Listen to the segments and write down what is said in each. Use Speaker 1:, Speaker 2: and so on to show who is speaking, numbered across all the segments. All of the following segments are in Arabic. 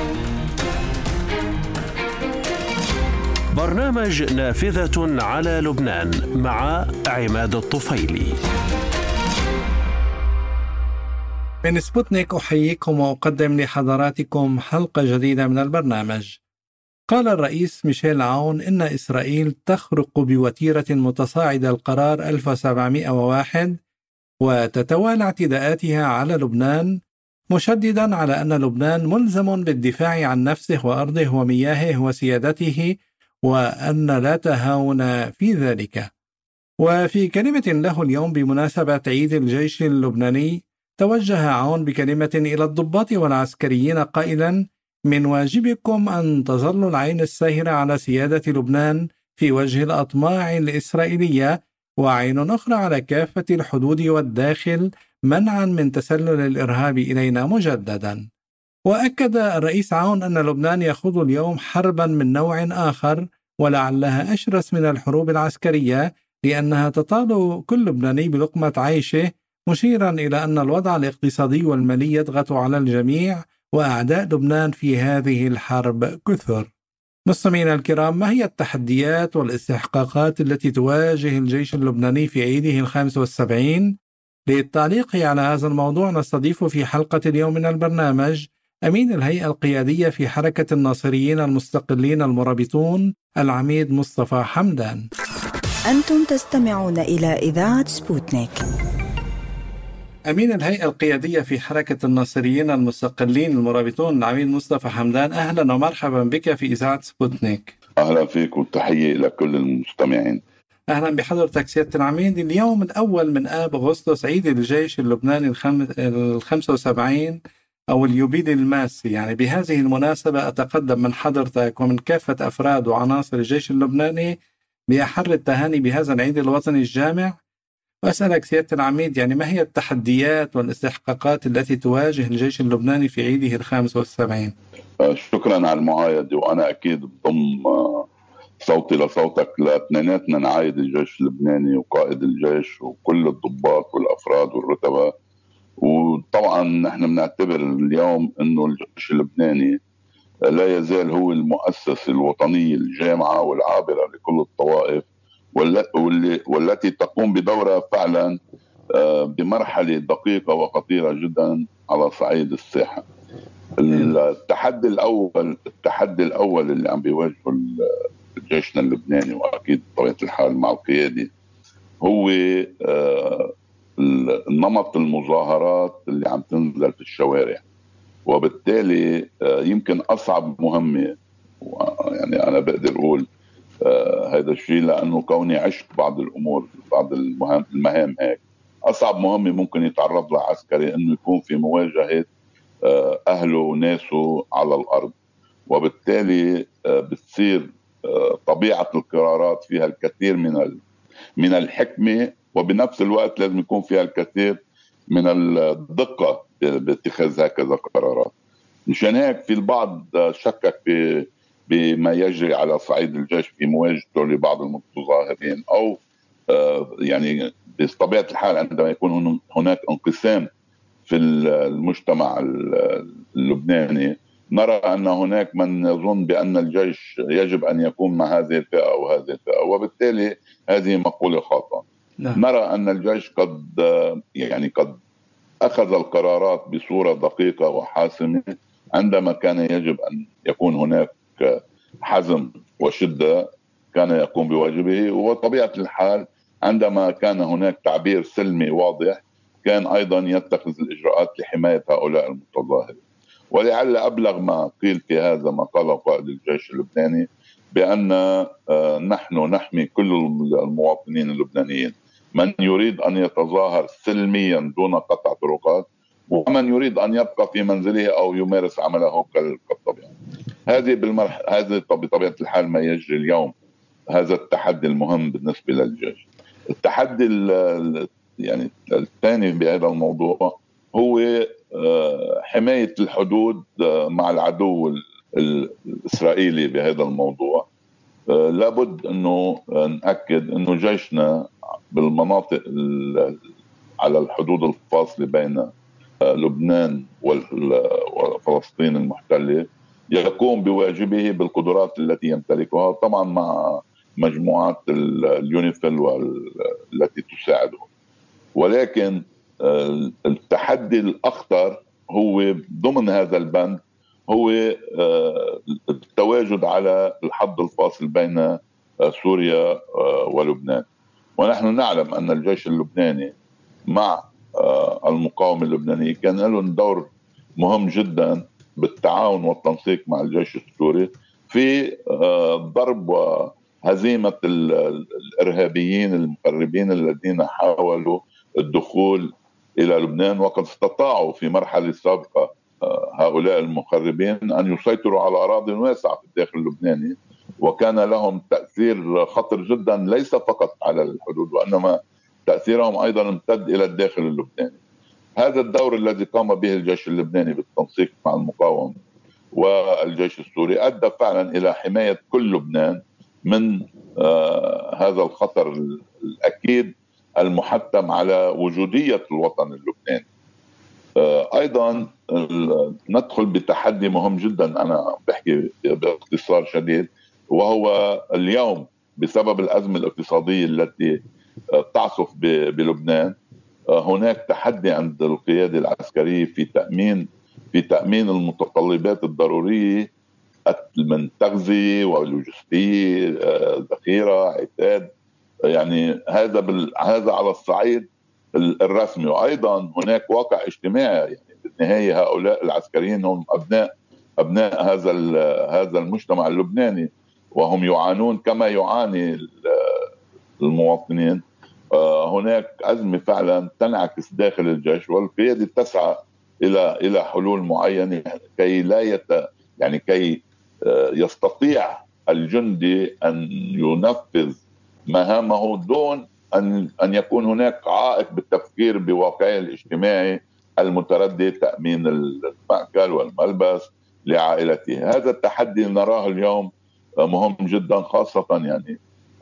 Speaker 1: برنامج نافذة على لبنان مع عماد الطفيلي.
Speaker 2: من سبوتنيك أحييكم وأقدم لحضراتكم حلقة جديدة من البرنامج. قال الرئيس ميشيل عون إن إسرائيل تخرق بوتيرة متصاعدة القرار 1701 وتتوالى اعتداءاتها على لبنان، مشددا على أن لبنان ملزم بالدفاع عن نفسه وأرضه ومياهه وسيادته، وأن لا تهاون في ذلك. وفي كلمة له اليوم بمناسبة عيد الجيش اللبناني، توجه عون بكلمة إلى الضباط والعسكريين قائلا: من واجبكم أن تظلوا العين الساهرة على سيادة لبنان في وجه الأطماع الإسرائيلية، وعين أخرى على كافة الحدود والداخل منعا من تسلل الإرهاب إلينا مجددا. وأكد الرئيس عون أن لبنان يخوض اليوم حربا من نوع آخر، ولعلها أشرس من الحروب العسكرية، لأنها تطال كل لبناني بلقمة عيشه، مشيرا إلى أن الوضع الاقتصادي والمالي يضغط على الجميع، وأعداء لبنان في هذه الحرب كثر. مستمعينا الكرام، ما هي التحديات والاستحقاقات التي تواجه الجيش اللبناني في عيده 75؟ للتعليق على هذا الموضوع نستضيف في حلقة اليوم من البرنامج أمين الهيئة القيادية في حركة الناصريين المستقلين المرابطون، العميد مصطفى حمدان.
Speaker 3: أنتم تستمعون إلى إذاعة سبوتنيك.
Speaker 2: أمين الهيئة القيادية في حركة الناصريين المستقلين المرابطون، العميد مصطفى حمدان، أهلا ومرحبا بك في إذاعة سبوتنيك.
Speaker 4: أهلا فيك وتحية إلى كل المستمعين.
Speaker 2: أهلا بحضرتك سيادة العميد. اليوم الأول من آب أغسطس، عيد الجيش اللبناني 75 أو اليوبيل الماسي. يعني بهذه المناسبة أتقدم من حضرتك ومن كافة أفراد وعناصر الجيش اللبناني بأحر التهاني بهذا العيد الوطني الجامع. وأسألك سيادة العميد، يعني ما هي التحديات والاستحقاقات التي تواجه الجيش اللبناني في عيده 75؟
Speaker 4: شكرا على المعايدة، وأنا أكيد بضم صوتي لصوتك لاثنيناتنا نعايد الجيش اللبناني وقائد الجيش وكل الضباط والأفراد والرتبة. وطبعا نحن بنعتبر اليوم أنه الجيش اللبناني لا يزال هو المؤسسة الوطنية الجامعة والعابرة لكل الطوائف، والتي تقوم بدورها فعلا بمرحلة دقيقة وخطيرة جدا على صعيد الساحة. التحدي الأول اللي عم بيواجهه جيشنا اللبناني، وأكيد بطبيعة الحال مع القيادة، هو نمط المظاهرات اللي عم تنزل في الشوارع. وبالتالي يمكن أصعب مهمة، يعني أنا بقدر أقول هذا الشيء لأنه كوني عشت بعض الأمور، بعض المهام هيك، أصعب مهمة ممكن يتعرض لها عسكري إنه يكون في مواجهة أهله وناسه على الأرض. وبالتالي بتصير طبيعة القرارات فيها الكثير من الحكمة، وبنفس الوقت لازم يكون فيها الكثير من الدقة باتخاذ هكذا قرارات. مشان هيك في البعض شكك بما يجري على صعيد الجيش في مواجهته لبعض المتظاهرين، أو يعني بطبيعة الحال عندما يكون هناك انقسام في المجتمع اللبناني، نرى أن هناك من يظن بأن الجيش يجب أن يكون مع هذه الفئة أو هذه الفئة، وبالتالي هذه مقولة خاطئة. نرى أن الجيش قد أخذ القرارات بصورة دقيقة وحاسمة عندما كان يجب أن يكون هناك حزم وشدة كان يقوم بواجبه، وطبيعة الحال عندما كان هناك تعبير سلمي واضح كان أيضا يتخذ الإجراءات لحماية هؤلاء المتظاهرين. ولعل أبلغ ما قيل في هذا ما قاله قائد الجيش اللبناني بأن نحن نحمي كل المواطنين اللبنانيين، من يريد أن يتظاهر سلميا دون قطع طرقات، ومن يريد أن يبقى في منزله أو يمارس عمله كالطبيعي. هذه بطبيعة الحال ما يجري اليوم. هذا التحدي المهم بالنسبة للجيش. التحدي يعني الثاني بهذا الموضوع هو حماية الحدود مع العدو الإسرائيلي. بهذا الموضوع لابد أنه نأكد أنه جيشنا بالمناطق على الحدود الفاصلة بين لبنان وفلسطين المحتلة يقوم بواجبه بالقدرات التي يمتلكها، طبعا مع مجموعات اليونيفيل التي تساعده. ولكن التحدي الأخطر هو ضمن هذا البند هو التواجد على الحد الفاصل بين سوريا ولبنان. ونحن نعلم أن الجيش اللبناني مع المقاومة اللبنانية كان لهم دور مهم جدا بالتعاون والتنسيق مع الجيش السوري في ضرب وهزيمة الإرهابيين المخربين الذين حاولوا الدخول إلى لبنان، وقد استطاعوا في مرحلة سابقة هؤلاء المخربين أن يسيطروا على أراضي واسعة في الداخل اللبناني، وكان لهم تأثير خطر جدا ليس فقط على الحدود وإنما تأثيرهم أيضا امتد إلى الداخل اللبناني. هذا الدور الذي قام به الجيش اللبناني بالتنسيق مع المقاومة والجيش السوري أدى فعلا إلى حماية كل لبنان من هذا الخطر الأكيد المحتم على وجودية الوطن اللبناني. أيضا ندخل بتحدي مهم جدا، أنا بحكي باختصار شديد، وهو اليوم بسبب الأزمة الاقتصادية التي تعصف بلبنان هناك تحدي عند القيادة العسكرية في تأمين المتطلبات الضرورية من تغذية ولوجستية، ذخيرة، عتاد، يعني هذا على الصعيد الرسمي. وأيضا هناك واقع اجتماعي، يعني بالنهاية هؤلاء العسكريين هم أبناء هذا المجتمع اللبناني، وهم يعانون كما يعاني المواطنين. هناك أزمة فعلا تنعكس داخل الجيش، والقيادة تسعى إلى حلول معينة كي لا كي يستطيع الجندي أن ينفذ مهامه دون أن يكون هناك عائق بالتفكير بواقعه الاجتماعي المتردد، تأمين المأكل والملبس لعائلته. هذا التحدي نراه اليوم مهم جدا، خاصة يعني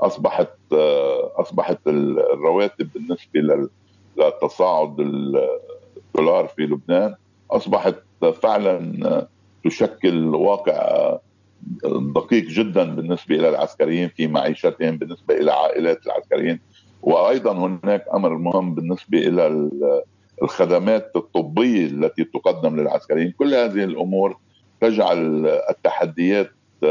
Speaker 4: أصبحت الرواتب بالنسبة لتصاعد الدولار في لبنان أصبحت فعلا تشكل واقع دقيق جدا بالنسبة إلى العسكريين في معيشتهم، بالنسبة إلى عائلات العسكريين. وأيضا هناك أمر مهم بالنسبة إلى الخدمات الطبية التي تقدم للعسكريين. كل هذه الأمور تجعل التحديات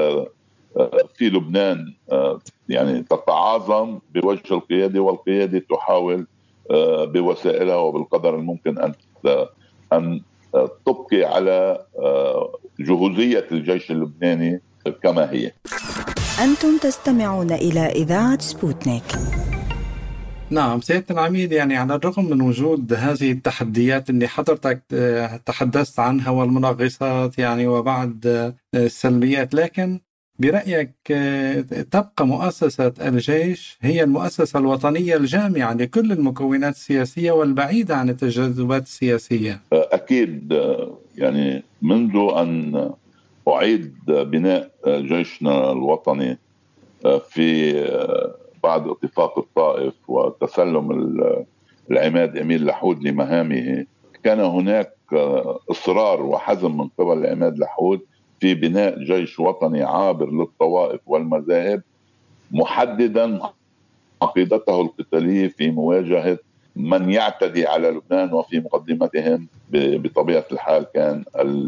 Speaker 4: في لبنان يعني تتعاظم بوجه القيادة، والقيادة تحاول بوسائلها وبالقدر الممكن أن تبقي على جهوزية الجيش اللبناني كما هي.
Speaker 3: أنتم تستمعون إلى إذاعة سبوتنيك.
Speaker 2: نعم سيادة العميد، يعني على الرغم من وجود هذه التحديات اللي حضرتك تحدثت عنها والمنغصات يعني وبعض السلبيات، لكن برأيك تبقى مؤسسة الجيش هي المؤسسة الوطنية الجامعة لكل المكونات السياسية والبعيدة عن التجاذبات السياسية؟
Speaker 4: أكيد، يعني منذ أن أعيد بناء جيشنا الوطني في بعد اتفاق الطائف وتسلم العماد أمين لحود لمهامه، كان هناك إصرار وحزم من قبل العماد لحود في بناء جيش وطني عابر للطوائف والمذاهب، محددا عقيدته القتالية في مواجهة من يعتدي على لبنان، وفي مقدمتهم بطبيعة الحال كان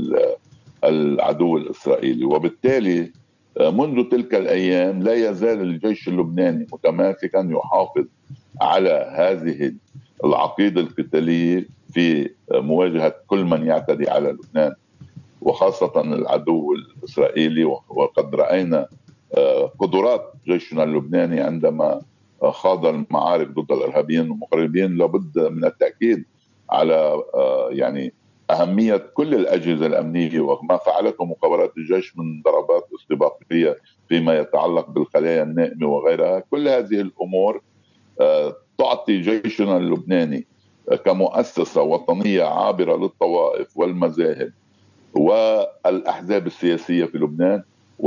Speaker 4: العدو الإسرائيلي. وبالتالي منذ تلك الأيام لا يزال الجيش اللبناني متماسكا يحافظ على هذه العقيدة القتالية في مواجهة كل من يعتدي على لبنان، وخاصة العدو الإسرائيلي. وقد رأينا قدرات جيشنا اللبناني عندما خاض المعارك ضد الإرهابيين والمخربين. لابد من التأكيد على يعني أهمية كل الأجهزة الأمنية وما فعلته مخابرات الجيش من ضربات استباقية فيما يتعلق بالخلايا النائمة وغيرها. كل هذه الأمور تعطي جيشنا اللبناني كمؤسسة وطنية عابرة للطوائف والمذاهب والأحزاب السياسية في لبنان.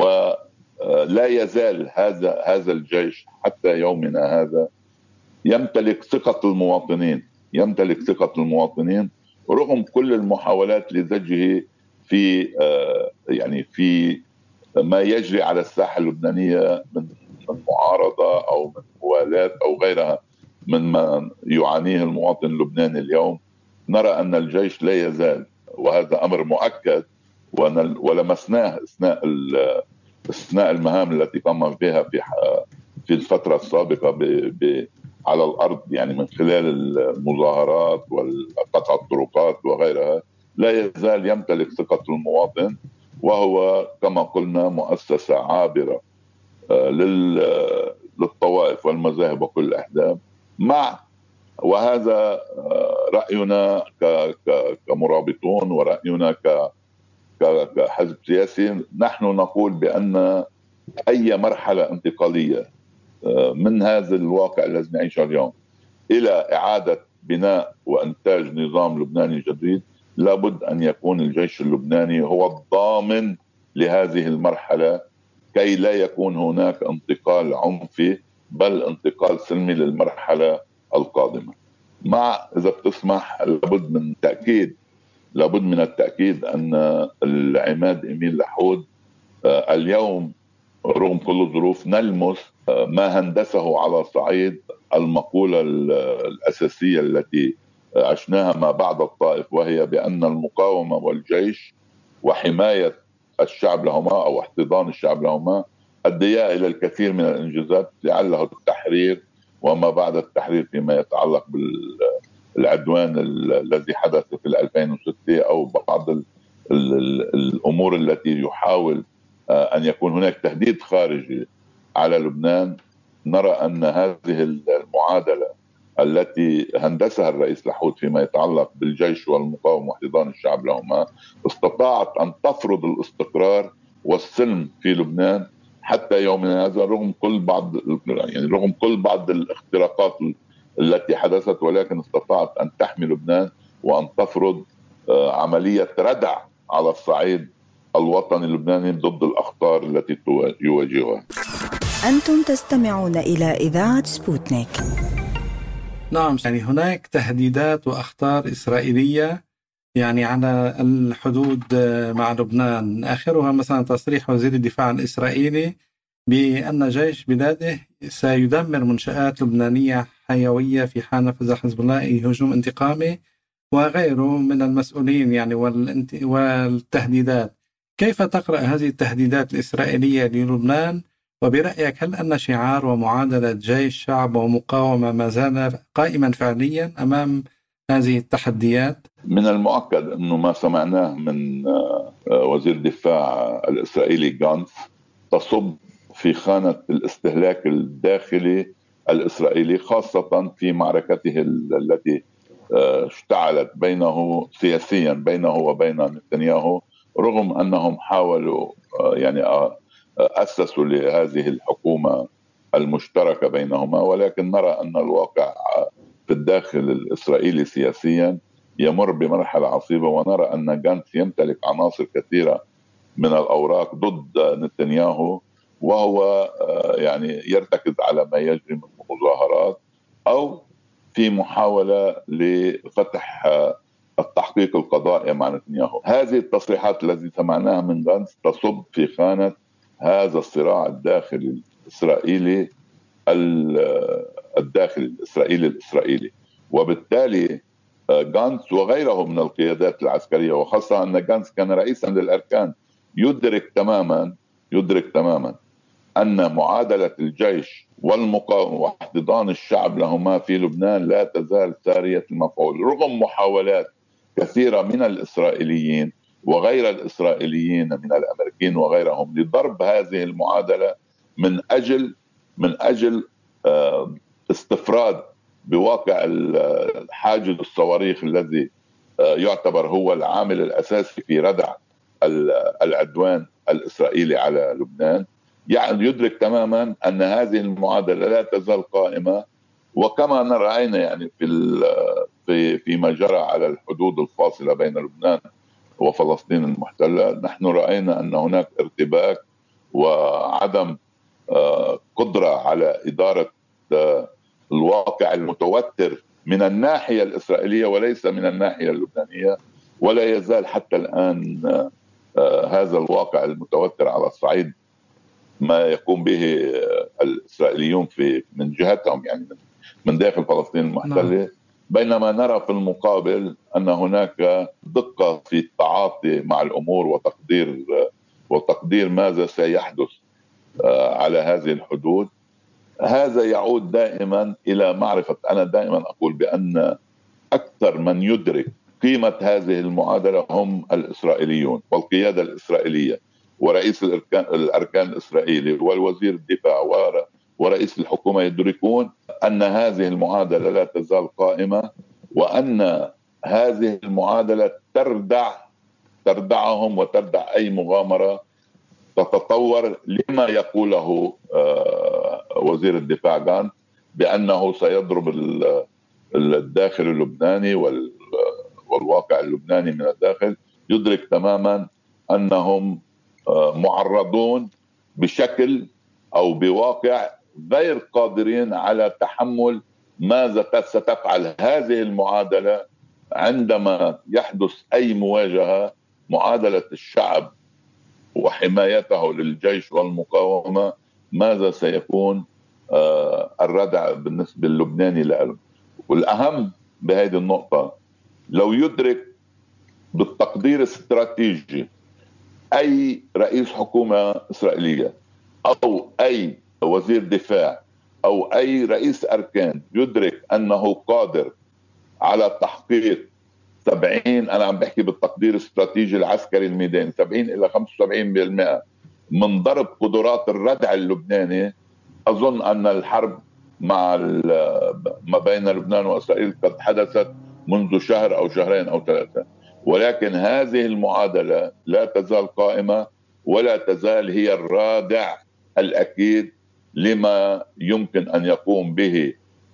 Speaker 4: ولا يزال هذا الجيش حتى يومنا هذا يمتلك ثقة المواطنين، رغم كل المحاولات لزجه في يعني في ما يجري على الساحة اللبنانية من معارضة أو من موالاة أو غيرها مما يعانيه المواطن اللبناني اليوم، نرى أن الجيش لا يزال، وهذا أمر مؤكد ولمسناه أثناء المهام التي قام بها في الفترة السابقة على الأرض، يعني من خلال المظاهرات وقطع الطرقات وغيرها، لا يزال يمتلك ثقة المواطن، وهو كما قلنا مؤسسة عابرة للطوائف والمذاهب وكل الأحزاب. وهذا رأينا كمرابطون ورأينا كحزب سياسي. نحن نقول بأن أي مرحلة انتقالية من هذا الواقع الذي نعيشه اليوم إلى إعادة بناء وإنتاج نظام لبناني جديد، لابد أن يكون الجيش اللبناني هو الضامن لهذه المرحلة، كي لا يكون هناك انتقال عنفي بل انتقال سلمي للمرحلة القادمة. إذا بتسمح، لابد من التأكيد أن العماد إميل لحود اليوم رغم كل الظروف نلمس ما هندسه على صعيد المقولة الأساسية التي عشناها ما بعد الطائف، وهي بأن المقاومة والجيش وحماية الشعب لهما أو احتضان الشعب لهما أديا إلى الكثير من الإنجازات، لعله التحرير وما بعد التحرير فيما يتعلق بالعدوان الذي حدث في 2006 أو بعض الأمور التي يحاول أن يكون هناك تهديد خارجي على لبنان. نرى أن هذه المعادلة التي هندسها الرئيس لحود فيما يتعلق بالجيش والمقاومة واحتضان الشعب لهما استطاعت أن تفرض الاستقرار والسلم في لبنان حتى يومنا هذا، رغم كل بعض الاختراقات التي حدثت، ولكن استطاعت أن تحمي لبنان وأن تفرض عملية ردع على الصعيد الوطني اللبناني ضد الأخطار التي يواجهها.
Speaker 3: أنتم تستمعون إلى إذاعة سبوتنيك.
Speaker 2: نعم، يعني هناك تهديدات وأخطار إسرائيلية يعني على الحدود مع لبنان، آخرها مثلا تصريح وزير الدفاع الإسرائيلي بأن جيش بلاده سيدمر منشآت لبنانية حيوية في حال نفذ حزب الله هجوم انتقامي، وغيره من المسؤولين يعني والتهديدات. كيف تقرأ هذه التهديدات الإسرائيلية للبنان؟ وبرأيك هل أن شعار ومعادلة جيش شعب ومقاومة ما زال قائما فعليا أمام هذه التحديات؟
Speaker 4: من المؤكد أنه ما سمعناه من وزير الدفاع الإسرائيلي غانتس تصب في خانة الاستهلاك الداخلي الإسرائيلي، خاصة في معركته التي اشتعلت بينه سياسيا بينه وبين نتنياهو، رغم أنهم حاولوا يعني أسسوا لهذه الحكومة المشتركة بينهما، ولكن نرى أن الواقع في الداخل الإسرائيلي سياسيا يمر بمرحلة عصيبة، ونرى أن غانتس يمتلك عناصر كثيرة من الأوراق ضد نتنياهو، وهو يعني يرتكز على ما يجري من مظاهرات أو في محاولة لفتح التحقيق القضائي مع نتنياهو. هذه التصريحات التي سمعناها من غانتس تصب في خانة هذا الصراع الداخلي الإسرائيلي الإسرائيلي، وبالتالي غانتس وغيره من القيادات العسكرية، وخاصة أن غانتس كان رئيسا للأركان، يدرك تماما أن معادلة الجيش والمقاومة واحتضان الشعب لهما في لبنان لا تزال سارية المفعول، رغم محاولات كثيرة من الإسرائيليين وغير الإسرائيليين من الأمريكيين وغيرهم لضرب هذه المعادلة من أجل استفراد بواقع حاجز الصواريخ الذي يعتبر هو العامل الأساسي في ردع العدوان الإسرائيلي على لبنان. يعني يدرك تماما أن هذه المعادلة لا تزال قائمة، وكما رأينا يعني فيما جرى على الحدود الفاصلة بين لبنان وفلسطين المحتلة، نحن رأينا أن هناك ارتباك وعدم قدرة على إدارة الواقع المتوتر من الناحية الإسرائيلية وليس من الناحية اللبنانية، ولا يزال حتى الآن هذا الواقع المتوتر على الصعيد ما يقوم به الإسرائيليون من جهتهم، يعني من داخل فلسطين المحتلة، بينما نرى في المقابل أن هناك دقة في التعاطي مع الأمور وتقدير ماذا سيحدث على هذه الحدود. هذا يعود دائما إلى معرفة، أنا دائما أقول بأن أكثر من يدرك قيمة هذه المعادلة هم الإسرائيليون والقيادة الإسرائيلية ورئيس الأركان الإسرائيلي والوزير الدفاع ورئيس الحكومة، يدركون أن هذه المعادلة لا تزال قائمة، وأن هذه المعادلة تردعهم وتردع أي مغامرة تتطور لما يقوله وزير الدفاع جانت بأنه سيضرب الداخل اللبناني والواقع اللبناني من الداخل. يدرك تماما أنهم معرضون بشكل أو بواقع غير قادرين على تحمل ماذا ستفعل هذه المعادلة عندما يحدث أي مواجهة، معادلة الشعب وحمايته للجيش والمقاومة، ماذا سيكون الردع بالنسبة للبناني لهم. والأهم بهذه النقطة، لو يدرك بالتقدير الاستراتيجي أي رئيس حكومة إسرائيلية أو أي وزير دفاع أو أي رئيس أركان يدرك أنه قادر على تحقيق 70، أنا عم بحكي بالتقدير الاستراتيجي العسكري الميداني، 70 إلى 75% من ضرب قدرات الردع اللبناني، أظن أن الحرب ما بين لبنان وإسرائيل قد حدثت منذ شهر أو شهرين أو 3. ولكن هذه المعادلة لا تزال قائمة ولا تزال هي الرادع الأكيد لما يمكن أن يقوم به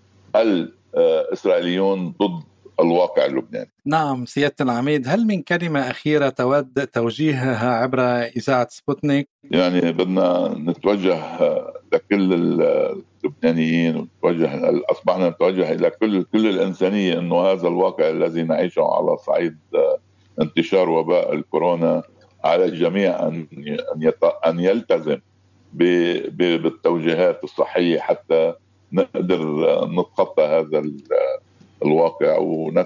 Speaker 4: الإسرائيليون ضد الواقع اللبناني.
Speaker 2: نعم سيادة العميد، هل من كلمة أخيرة تود توجيهها عبر إذاعة سبوتنيك؟
Speaker 4: يعني بدنا نتوجه لكل اللبنانيين، أصبحنا نتوجه إلى كل الإنسانية أنه هذا الواقع الذي نعيشه على صعيد انتشار وباء الكورونا على الجميع أن يلتزم بالتوجيهات الصحية حتى نقدر نتخطى هذا الواقع.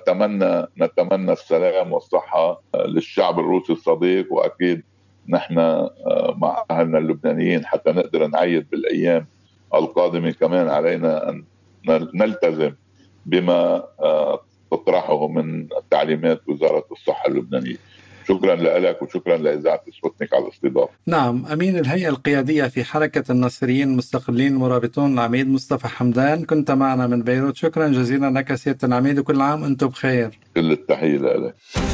Speaker 4: ونتمنى السلام والصحة للشعب الروسي الصديق، وأكيد نحن مع أهلنا اللبنانيين حتى نقدر نعيد بالأيام القادمة. كمان علينا أن نلتزم بما تطرحه من تعليمات وزارة الصحة اللبنانية. شكرا لك وشكرا لإذاعة سبوتنيك على الاستضافة.
Speaker 2: نعم، أمين الهيئة القيادية في حركة الناصريين المستقلين المرابطون العميد مصطفى حمدان، كنت معنا من بيروت. شكرا جزيلا لك سيادة العميد، وكل عام أنتم بخير.
Speaker 4: كل التحية لك.